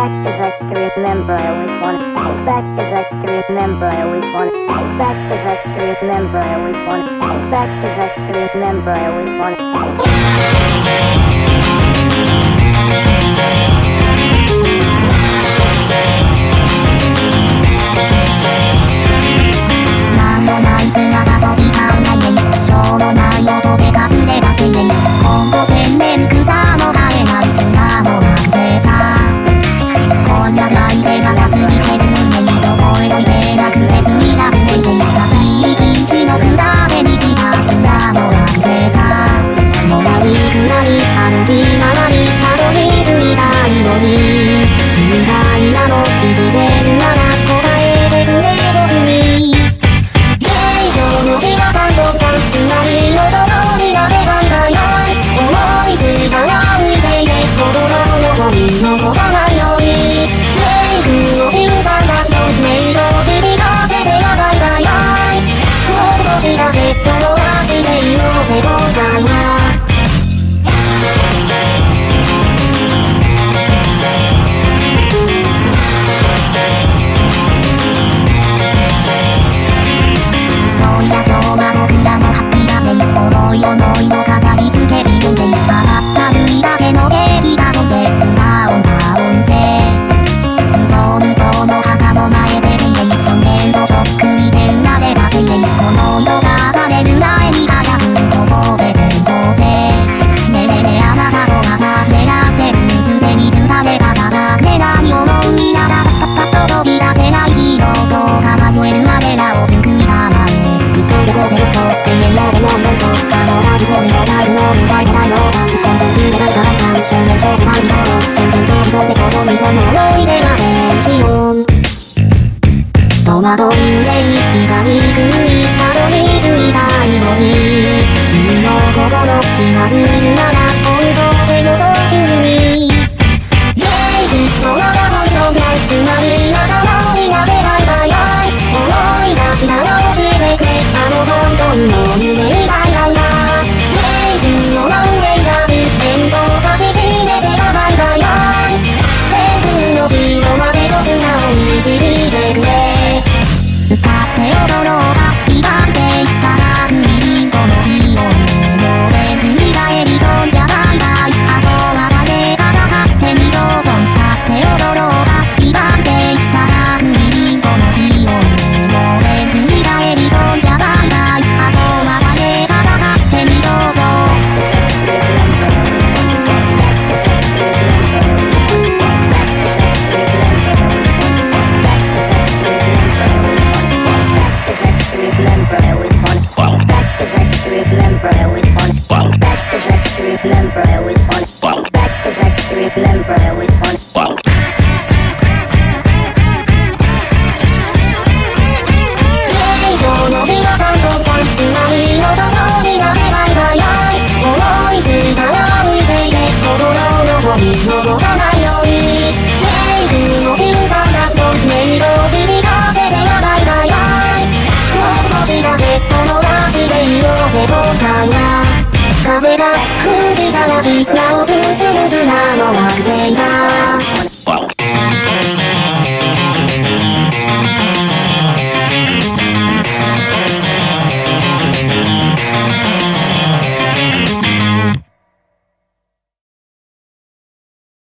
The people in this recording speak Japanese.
back 'cause I can remember. I always want to go back 'cause I can remember. I always want to go back 'cause I can remember. I always want to go back 'cause I can remember. I always want toなんもない姿飛び交うないしょうもない音でかすればせんねん今後千年草も生えない砂も惑星さこんなない手が安にけるねんどこへどいてなく別になるねんせらしい禁止の比べに来た砂も惑星さもらいくらい歩き回りたどり着いたいのに君が今も生きてるなら答えてくれ僕に皆さんとさつなりのとろりなでバイバイ思いついたら歩いていけ心のゴミ残さないようにメイクのフィルさん出すとメイドを響かせてやバイバイもう少しだけ友達でいようぜ今回は思い思いの飾り付け自分で洗ったるいだけの劇だもんで裏を打って向こう向こうの墓の前でリレーそんでとちょっくりで裏で出せねこの色が晴れる前に早くとこで伝統でねえねえねえあなたの話狙ってるすでにすられたさだけ何思うになら届き出せないヒーローとか迷えるあれらを救いたまえずっとでこうぜよっと永遠よでもいろいろゴミのタイプの奪いたいのが突っ込んで聞いてなんかなんか少年少女なりの全然とそれこそみその思い出がペンシオン戸惑い憂い光に食いたどり着いたいのに君の心しまるなら本当ぜよ早急にきっとまだ本当がつまり頭になれないバイバイ思い出したら教えてくれ本当の夢みたいな導いてくれ歌って踊ろうハッピーバースデーさらぐりんこのピオンのれん振り返りそんじゃバイバイあとは誰かが勝手にどうぞ歌って踊ろうハッピーバースデーさらぐりんこのピオンのれん振り返りそんじゃバイバイあとは誰かが勝手にどうぞRemember, I always want to go back 'cause I can remember. I always want to go back 'cause I can remember. I always want to go back 'cause I can remember. I always want to goこの皆さんとさつなりのとこになれバイバイ思いついたら歩いていけ心のゴミ残さないようにメイクのフィルさん出すとメイドを響かせてやバイバイもう少しだけ友達でいようぜ今回は風が吹きさらしなお進む砂の惑星さ